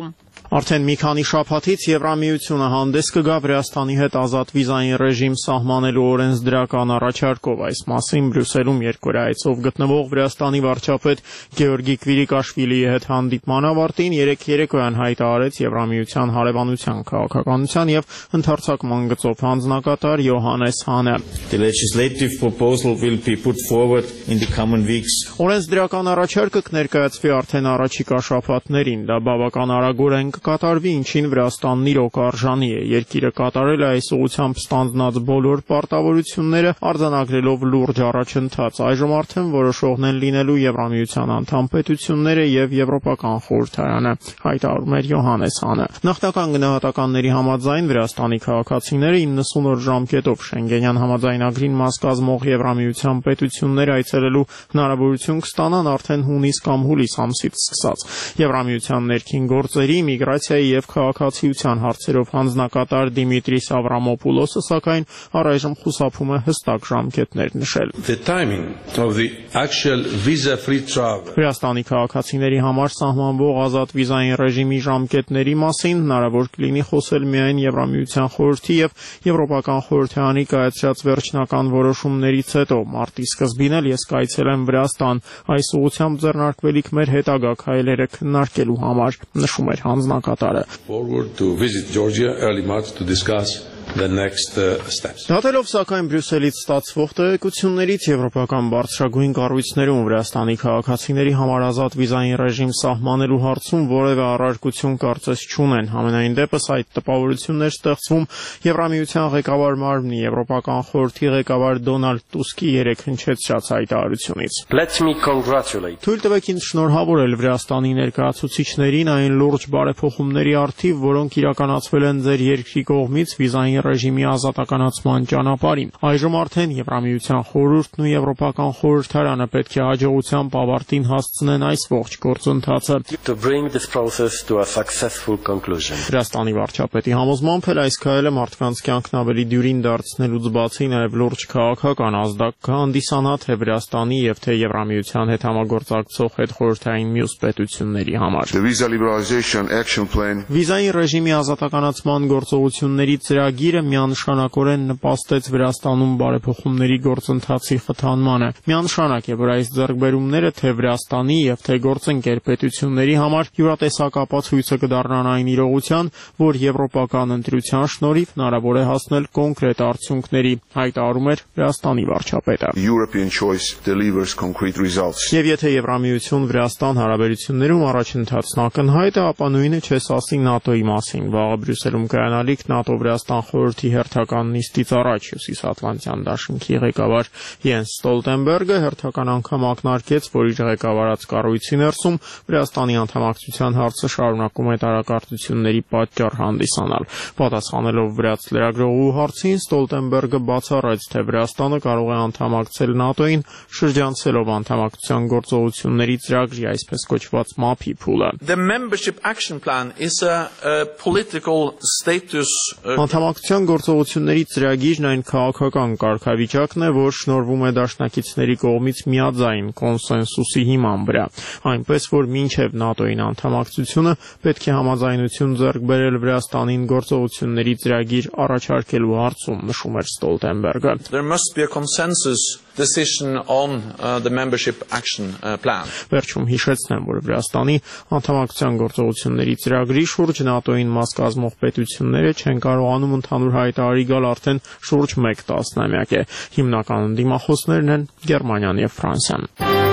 Արդեն մի քանի շաբաթից Եվրամիությունը հանդես կգա Վրաստանի հետ ազատ վիզային ռեժիմ սահմանելու օրենսդրական առաջարկով։ Այս մասին Բրյուսելում երկօրյա այցով գտնվող Վրաստանի վարչապետ Գեորգի Կվիրիկաշվիլիի հետ հանդիպման ավարտին երեկ երեկոյան հայտարարեց Եվրամիության հարևանության քաղաքականության եւ ընդարձակման գծով հանձնակատար Յոհանես Հանը։ The legislative proposal will be put forward in the coming weeks. Օրենսդրական առաջարկը կներկայացվի արդեն առաջիկա շաբաթներին։ Դա բավական արագորեն կկատարվի, ինչին Վրաստանն իրոք արժանի է։ Երկիրը կատարել է այս ուղղությամբ ստանձնած բոլոր պարտավորությունները, արձանագրելով լուրջ առաջընթաց։ Այժմ արդեն որոշողն են լինելու Եվրամիության անդամ պետությունները եւ Եվրոպական խորհրդարանը, հայտարարում էր Յոհանես Հանը։ Նախնական գնահատականների համաձայն Վրաստանի քաղաքացիները իննսուն օր ժամկետով Շենգենյան համաձայնագրին մաս կազմող Եվրամիության պետություններ այցելելու հնարավորություն կստանան արդեն հունիս կամ հուլիս ամսից սկսած։ Եվրամիության ներքին գործերի, միգրացիայի եւ քաղաքացիության հարցերով հանձնակատար Դիմիտրիս Ավրամոպուլոսը սակայն առայժմ խուսափում է հստակ ժամկետներ նշել։ The timing of the actual visa-free travel. Վրաստանի քաղաքացիների համար սահմանվող ազատ վիզային ռեժիմի ժամկետների մասին հնարավոր կլինի խոսել միայն Եվրամիության խորհրդի եւ Եվրոպական խորհրդարանի կայացրած վերջնական որոշումներից հետո։ Մարտի սկզբին էլ ես կայցելեմ Վրաստան այս ուղղությամբ ձեռնարկվելիք մեր հետագա քայլերը քննարկելու համար, նշում էր հանձնակատարը։ Forward to visit Georgia early March to discuss the next uh, steps. Դատելով սակայն Բրյուսելից ստացվող տեղեկություններից եվրոպական բարձրագույն կառույցներում Վրաստանի քաղաքացիների համար ազատ վիզային ռեժիմ սահմանելու հարցում որևէ առարկություն կարծես չունեն։ Համենայն դեպս այդ տպավորություններ ստեղծվում Եվրամիության ղեկավար մարմնի Եվրոպական խորհրդի ղեկավար Դոնալդ Տուսկի երեկ հնչեցրած հայտարարությունից։ Let me congratulate. Թույլ տվեք ինձ շնորհավորել Վրաստանի ներկայացուցիչներին այն լուրջ բարեփոխումների առթիվ, որոնք իրականացվել են ձեր երկրի կողմից վիզային ռեժիմի ազատականացման ճանապարհին։ Այժմ արդեն Եվրամիության խորհուրդն ու Եվրոպական խորհրդարանը պետք է հաջողությամբ ավարտին հասցնեն այս ողջ գործընթացը։ To bring this process to a successful conclusion. Վրաստանի վարչապետի համոզմամբ էլ այս քայլը մարդկանց կյանքն ավելի դյուրին դարձնելուց բացի նաև լուրջ քաղաքական ազդակ կհանդիսանա թե Վրաստանի եւ թե Եվրամիության հետ համագործակցող հետխորհրդային մյուս պետությունների համար։ The visa liberalization action plan. Վիզային ռեժիմի ազատականացման գործողությունների ծրագիրը միանշանակորեն նպաստեց Վրաստանում բարեփոխումների գործընթացի խթանմանը։ Միանշանակ է, որ այս ձեռքբերումները թե Վրաստանի եւ թե գործընկեր պետությունների համար յուրատեսակ ապացույցը կդառնան այն իրողության, որ եվրոպական ընտրության շնորհիվ հնարավոր է հասնել կոնկրետ արդյունքների, հայտարարում էր Վրաստանի վարչապետը։ European choice delivers concrete results. Եվ եթե Եվրամիություն-Վրաստան հարաբերություններում առաջընթացն ակնհայտ է, ապա նույնը չես ասի ՆԱՏՕ-ի մասին։ Վաղը Բրյուսելում կայանալիք ՆԱՏՕ-Վրաստան խորհրդի հերթական նիստից առաջ Հյուսիսատլանտյան դաշինքի ղեկավար Յենս Ստոլտենբերգը հերթական անգամ ակնարկեց, որ իր ղեկավարած կառույցի ներսում Վրաստանի անդամակցության հարցը շարունակում է տարակարծությունների պատճառ հանդիսանալ։ Պատասխանելով վրաց լրագրողու հարցին Ստոլտենբերգը բացառեց, թե Վրաստանը կարող է անդամակցել ՆԱՏՕ-ին շրջանցելով անդամակցության գործողությունների ծրագրի, այսպես կոչված մափի փուլը։ The membership action plan is a, a political status. Անդամակցության գործողությունների ծրագիրն այն քաղաքական կարգավիճակն է, որ շնորհվում է դաշնակիցների կողմից միաձայն կոնսենսուսի հիման վրա։ Այնպես որ մինչև ՆԱՏՕ-ին անդամակցությունը պետք է համաձայնություն ձեռք բերել Վրաստանին գործողությունների ծրագիր առաջարկելու հարցում, նշում էր Ստոլտենբերգը։ There must be a consensus decision on uh, the membership action uh, plan. Վերջում հիշեցնեմ, որ Վրաստանի անդամակցության գործողությունների ծրագրի շուրջ ՆԱՏՕ-ին մաս կազմող պետությունները չեն կարողանում ընդհանուր հայտարարի գալ արդեն շուրջ մեկ տասնամյակ է։ Հիմնական ընդդիմախոսներն են Գերմանիան եւ Ֆրանսիան։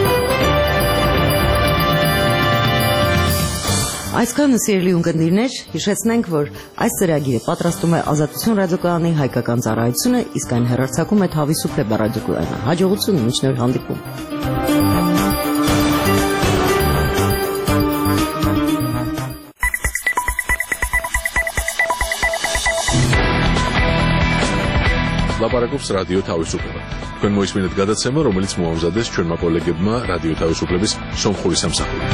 Այսքանը սիրելի ունկնդիրներ, հիշեցնենք, որ այս ծրագիրը պատրաստում է Ազատություն ռադիոկայանի հայկական ծառայությունը, իսկ այն հեռարձակում է Թավիսուփլե ռադիոկայանը։ Հաջողություն, մինչ նոր հանդիպում։ Լապարակობს ռադիո Թավիսուփլե։ Քան մոյսմինդ գադացեմը, რომელიც մոամզադես ჩვენ մակոլեգებმა რადიო თავისუფლების სომხური სამსახური.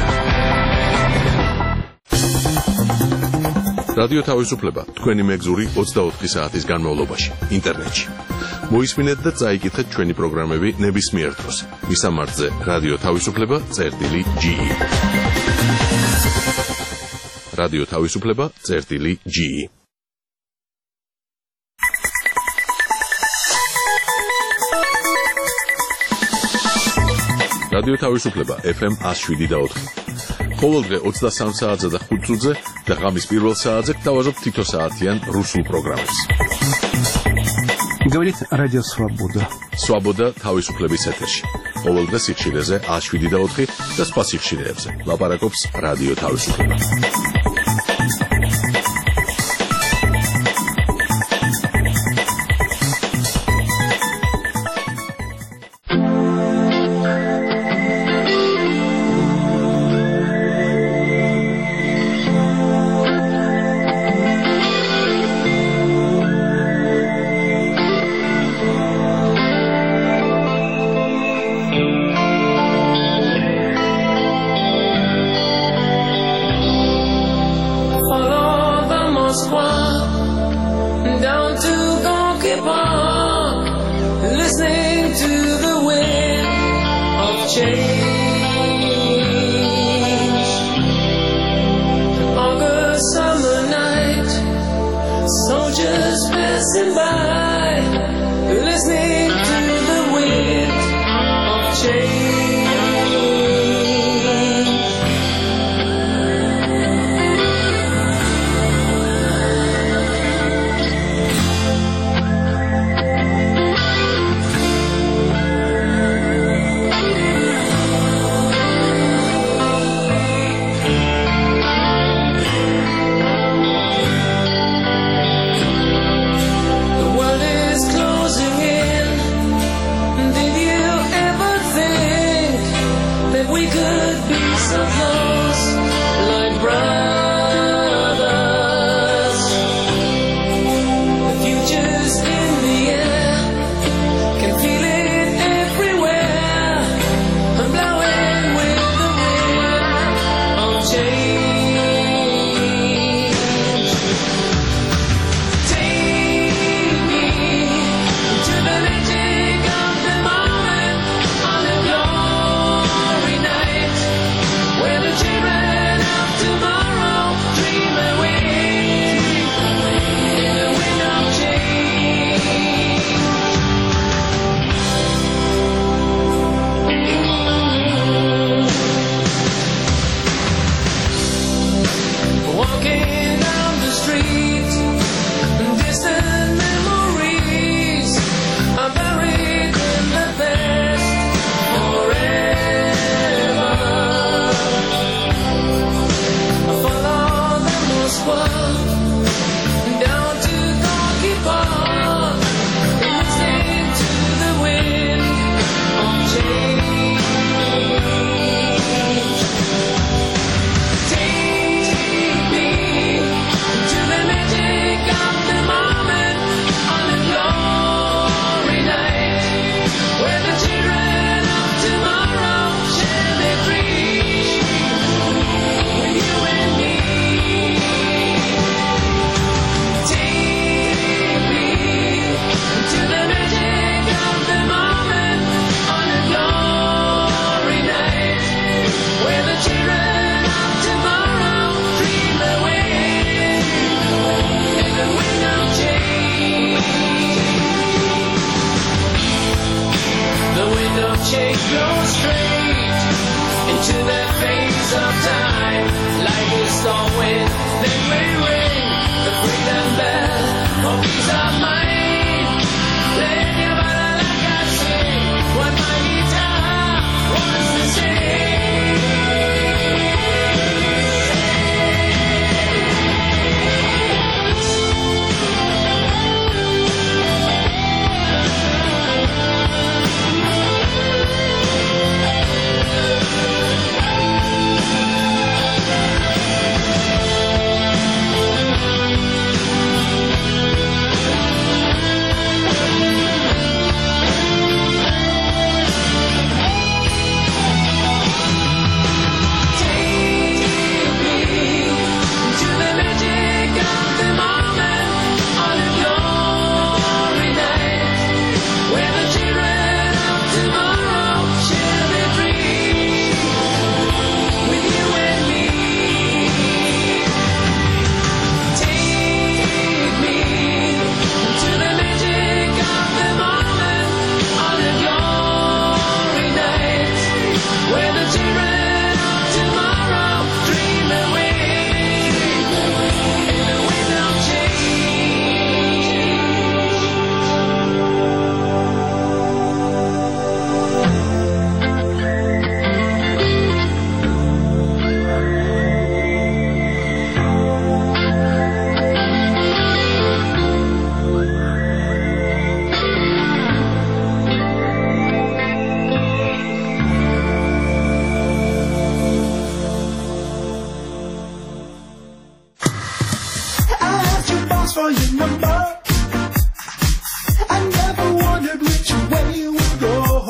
რადიო თავისუფლება თქვენი მეგზური ოცდაოთხი საათის განმავლობაში ინტერნეტში. მოისმინეთ და წაიკითხეთ ჩვენი პროგრამები ნებისმიერ დროს. მისამართზე რადიო თავისუფლება წერტილი ჯი ი რადიო თავისუფლება წერტილი G. რადიო თავისუფლება F M one oh seven და four. ყოველდღე ოცდასამ საათზე და ხუთ წუთზე და ღამის პირველ საათზე გთავაზობთ თითო საათიან რუსულ პროგრამებს. Говорит Радио Свобода. Свобода თავისუფლების ეთერში. ყოველდღე სიხშირეზე one oh seven და four და სხვა სიხშირეებზე. ლაპარაკობს რადიო თავისუფლება.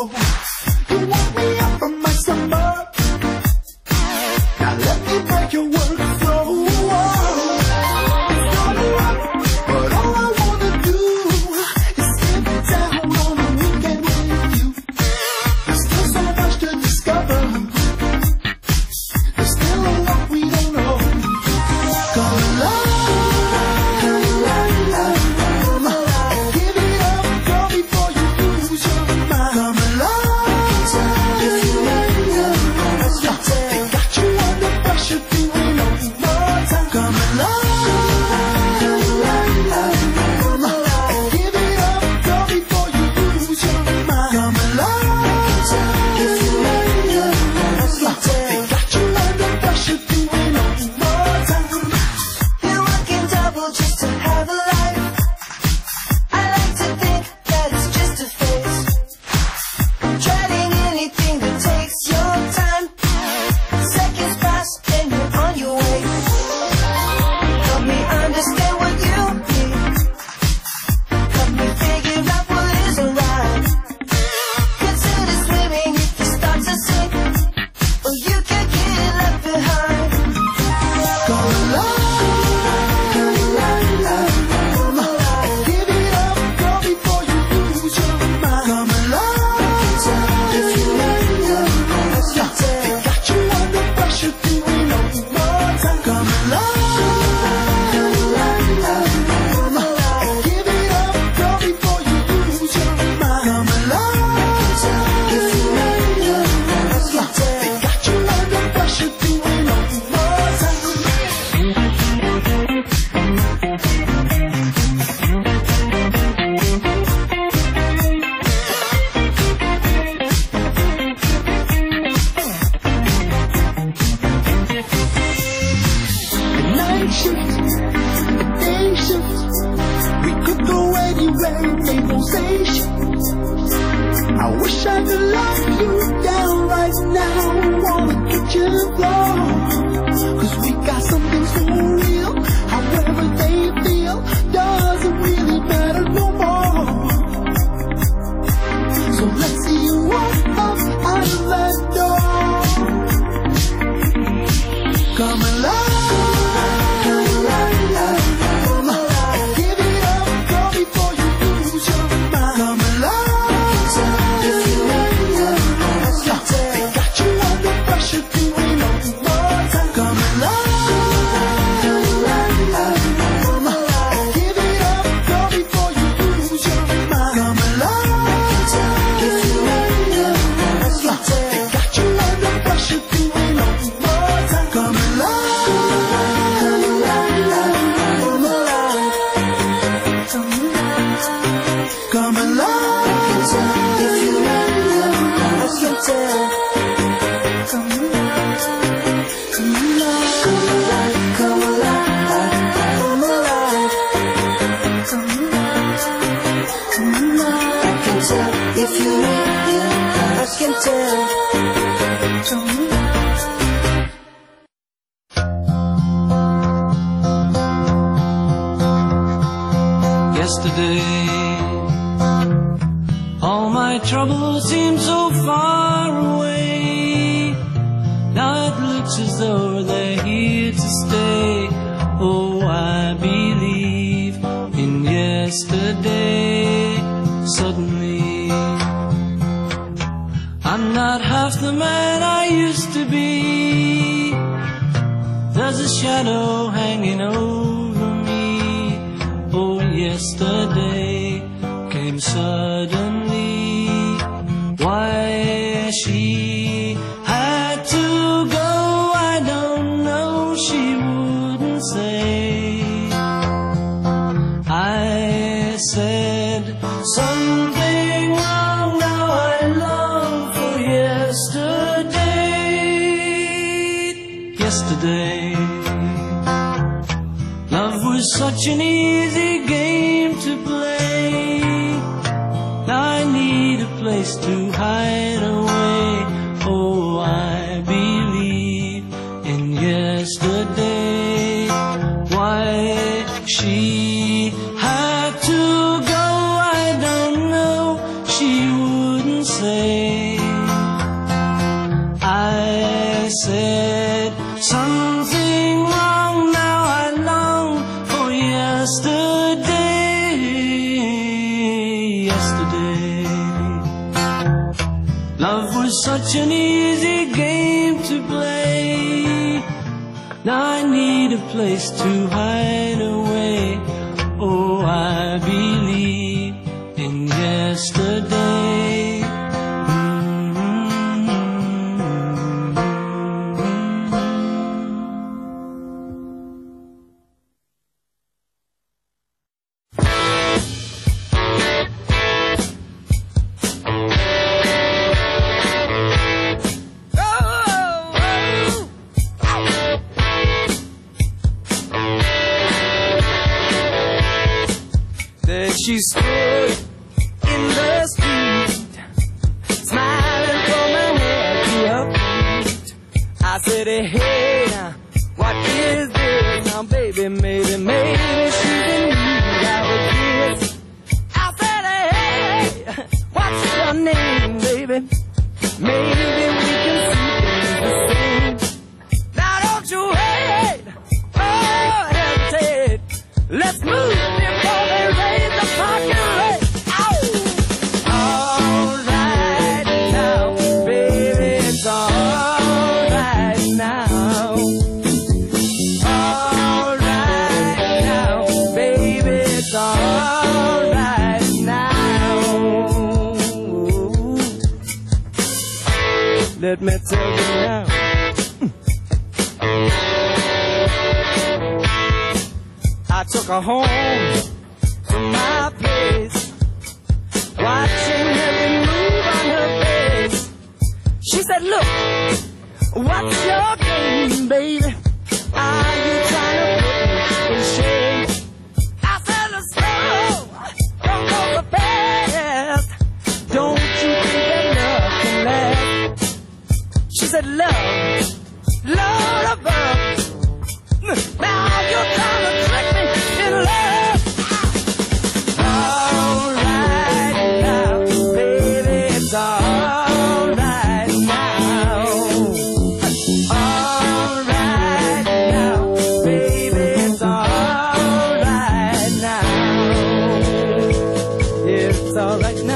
You woke me up from my slumber. Now let me break your workflow. It's gonna rock, but all I wanna do is sit down on a weekend with you. There's still so much to discover. There's still a lot we don't know. Gonna love, gonna love, love, love. Give it up, girl, before you lose your mind. Come alive, if you let me know. They got you under pressure, doing overtime. Come alive, come alive, give it up, girl, before you lose your mind. Come alive, if you let me know. They got you under pressure, doing overtime. You're working double just to have a life. I like to think that it's just a phase. Dreading anything that takes your time. Seconds pass and you're on your way. Help me understand what you need. Help me figure out what isn't right. Consider swimming if you start to sink, or you could get left behind. Come alive, come alive, give it up, girl, before you lose your mind. Come alive, if you let me know. They got you under pressure, doing overtime. Come alive, come alive, give it up, girl, before you lose your mind. Come alive, if you let me know. They got you under pressure, doing overtime. A night shift, a day shift. We could go anywhere, ain't no station. I wish I could lock you down right now on the kitchen floor. Cause we got something so real. However they feel doesn't really matter no more. So let's see you walk up out of that door. Come alive, come alive, give it up, girl, before you lose your mind. Come alive, if you let me know. They got you under pressure, doing overtime. Come alive, come alive, give it up, girl, before you lose your mind. Come alive, if you let me know. They got you under pressure, doing overtime. Come alive, come alive, come alive, if you let me know. I can tell. Come alive, come alive, come alive, come alive, come alive, come alive, come alive. I can tell if you let me know. I can tell. Come alive. Yesterday, all my troubles seem so far away. Now it looks as though they're here to stay. Oh, I believe in yesterday. Suddenly, I'm not half the man I used to be. There's a shadow hanging over me. Oh, yesterday came suddenly. Why she had to go, I don't know, she wouldn't say. I said something wrong, now I long for yesterday. Yesterday, love was such an easy game to play. Now I need a place to hide away. Oh, I believe in yesterday. Why she had to go, I don't know, she wouldn't and say, I said something wrong, now I long for yesterday, yesterday. Love was such an easy game to play. Now I need a place to hide away. Oh, I believe in yesterday. She stood in the street, smiling from her head to her feet. I said, hey, now, what is this? Now, baby, maybe, maybe she's in need of a kiss. I said, hey, what's your name, baby? Maybe we can see things the same. Now, don't you wait, oh, hesitate. Let's move before they raise the parking rate. Ow! All right now, baby, it's all right now. All right now, baby, it's all right now. Let me tell you now. I took her home to my place, watching every move on her face. She said, look, what's your game, baby? Are you trying to put me in shame? I said, let's go, don't go so fast. Don't you think that love can last? She said, love, Lord above. Now you're trying to trick me in love. All right now, baby, it's all right now. All right now, baby, it's all right now. Yeah, it's all right now.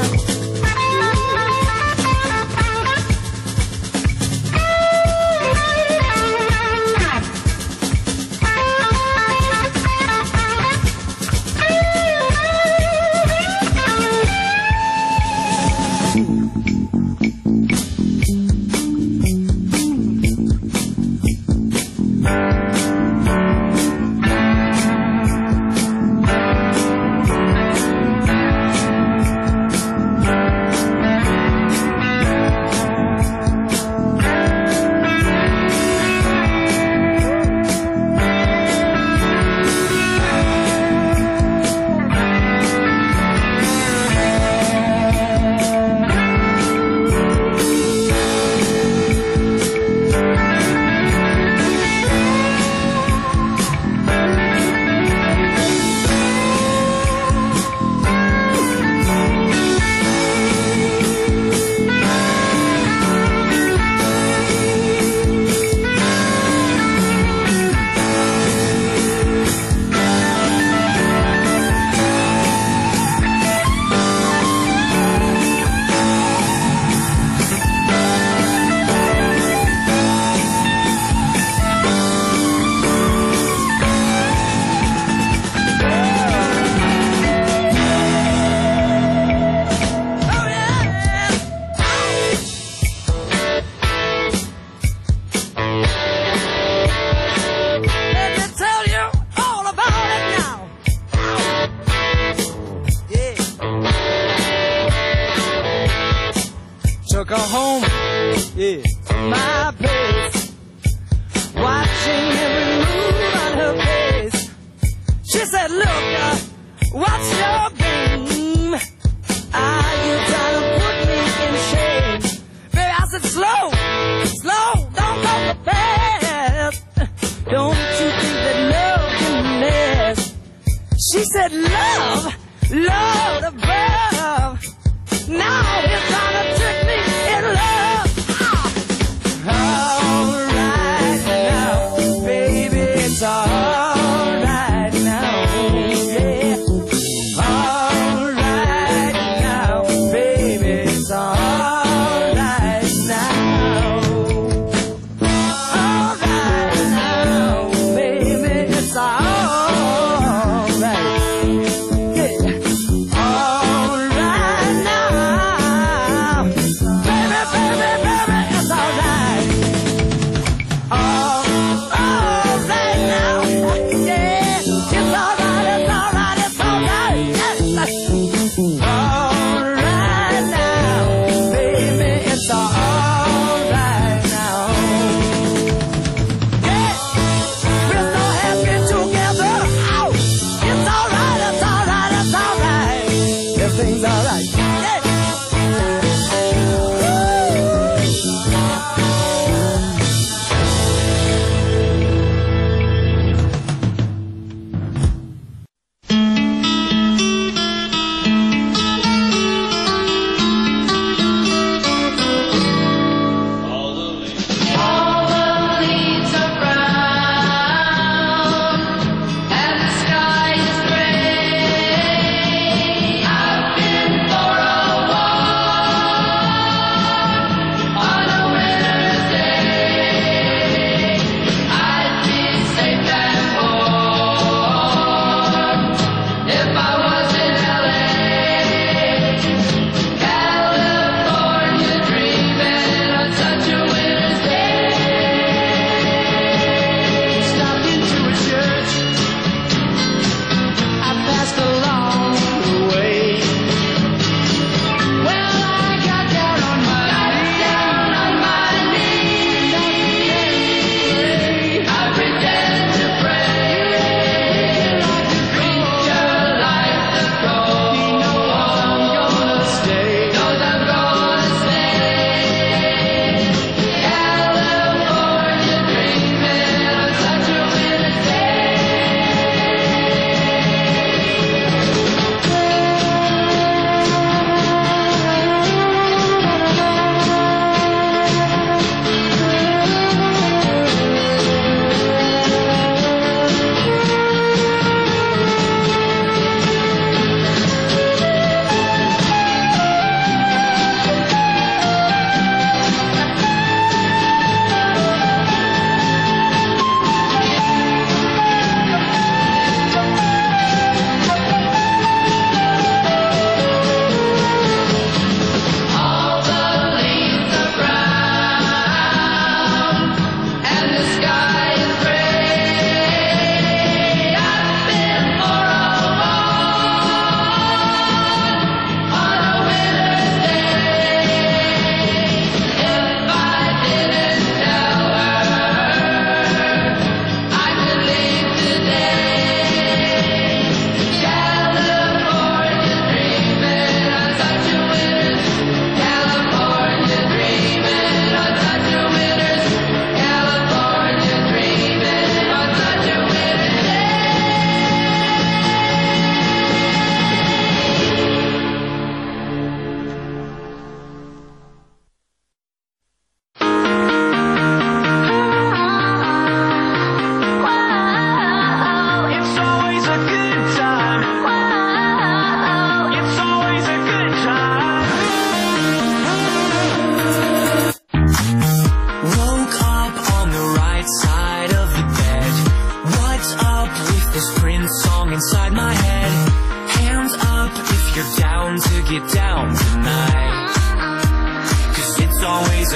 Took her home, yeah, to my place, watching every move on her face. She said, look, uh, what's your game? Are you trying to put me in shame? Baby, I said, slow, slow, don't go so fast. Don't you think that love can last? She said, love, love above. Now you're trying to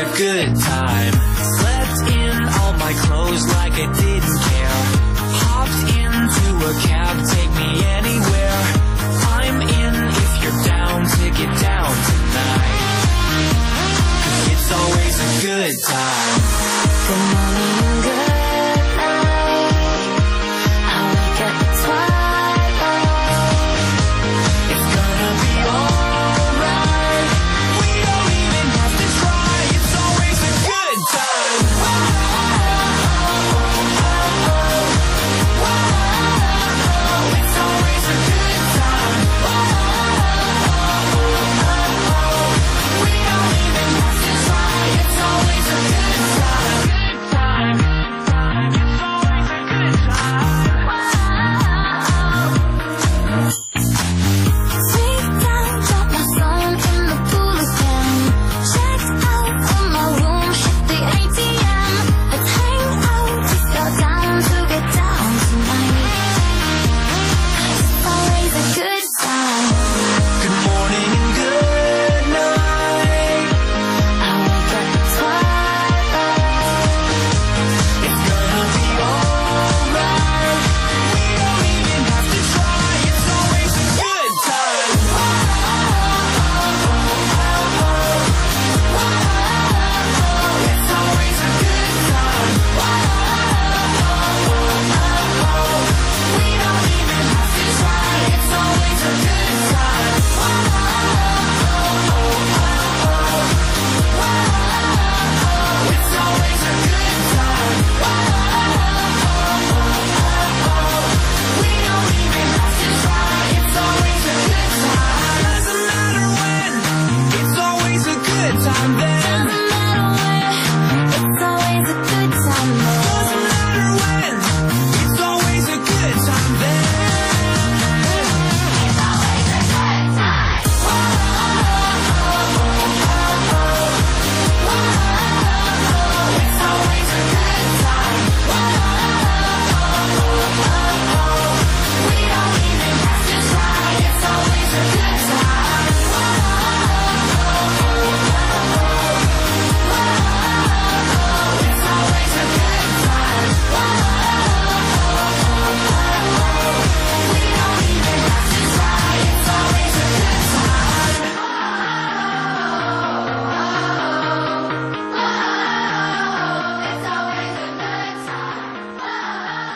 a good time. Slept in all my clothes like I didn't care. Hopped into a cab, take me anywhere. I'm in if you're down to get down tonight. 'Cause it's always a good time. Good morning and good night. I wake up at twilight. It's gonna be alright. We don't even have to try. It's always a good time. It's always a good time. We don't even have to try. It's always a good time. Good time. It's always a good time. Take down, drop my phone in the pool again. Checked out of my room, hit the A T M. Let's hang out if you're down to get down tonight. It's always a good time. Good morning and good night. I wake up at twilight. It's gonna be alright. We don't even have to try. It's always a good time. It's always a good time. We don't even have to try. It's always a good time. It's always a good time. We don't even have to try. It's always a good time. Doesn't matter when. It's always a good time then. Doesn't matter when. It's always a good time then. Doesn't matter when. It's always a good time then. It's always a good time. It's always a good time. We don't even have to try. It's always a good time. It's always a good time. We don't even have to try. It's always a good time. It's always a good time.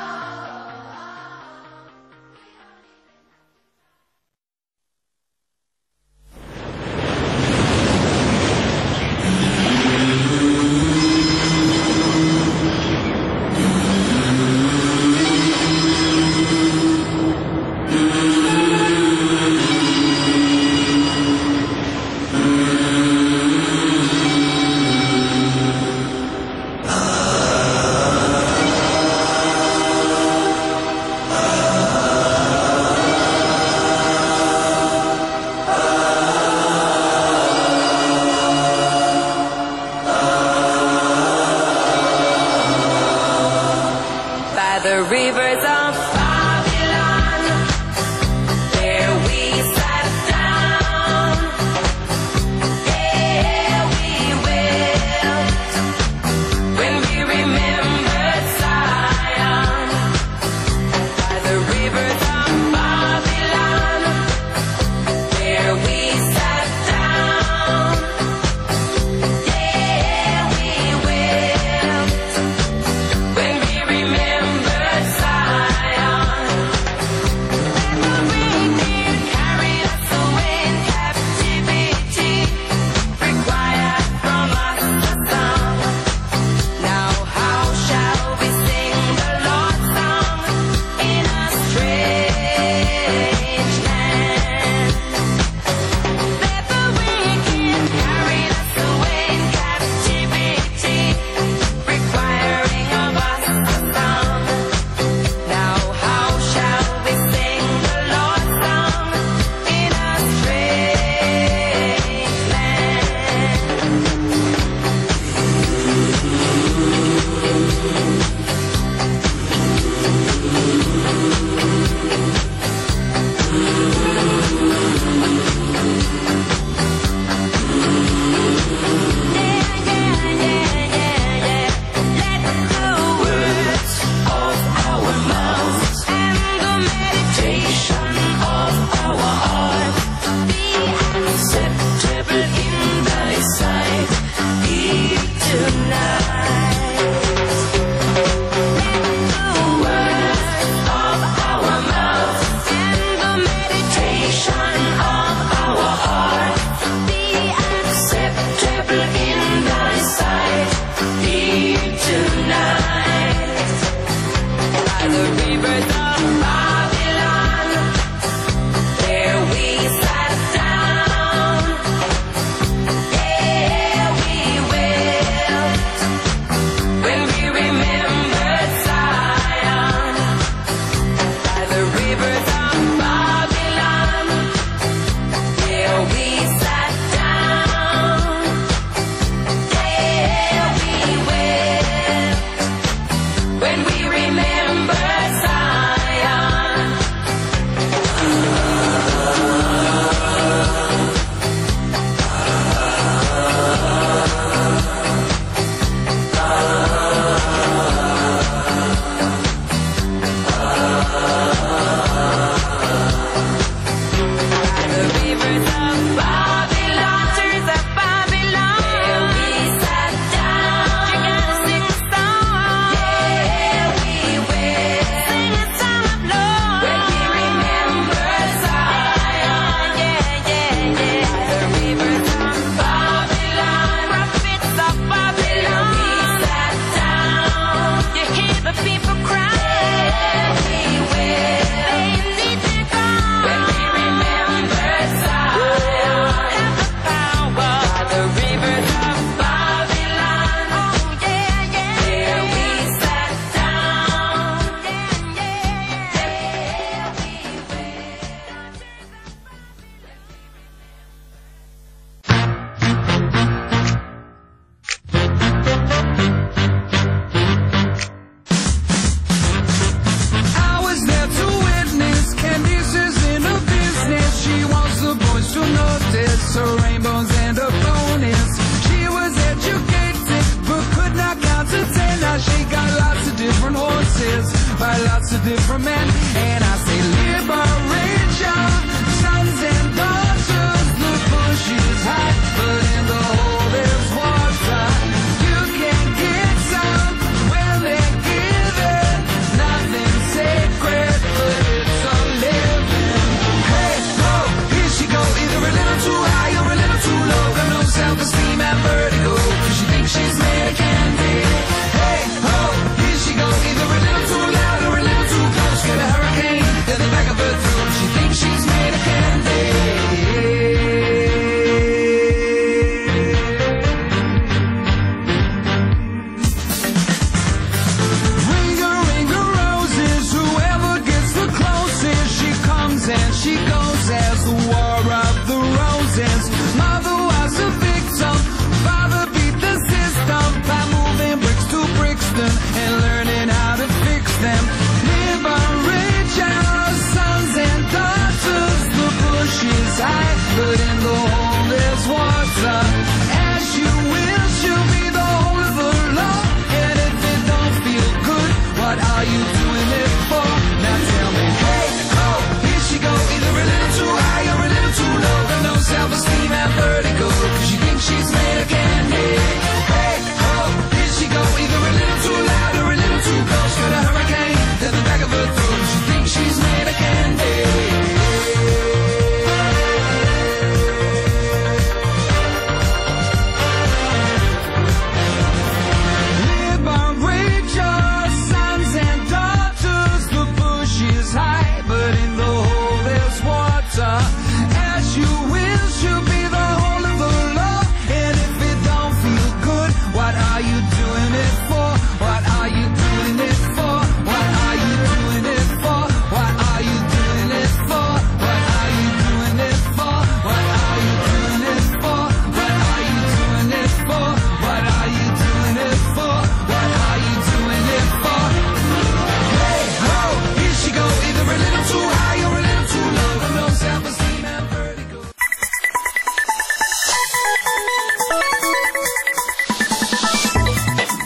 By the rivers of Babylon, there we sat down. There we wept when we remembered Zion. By the rivers of Babylon, there we sat down. There we wept when we remembered Zion.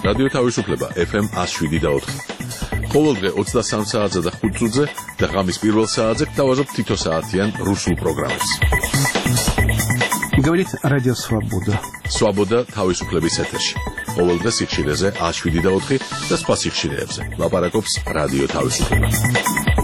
რადიო თავისუფლება ეფ ემ one oh seven და four. ყოველდღე ოცდასამ საათზე და ხუთ წუთზე და ღამის პირველ საათზე გთავაზობთ თითო საათიან რუსულ პროგრამებს. Говорит Радио Свобода. Свобода თავისუფლების ეთერში. ყოველდღე სიხშირეზე one oh seven და four და სხვა სიხშირეებზე. ლაპარაკობს რადიო თავისუფლება.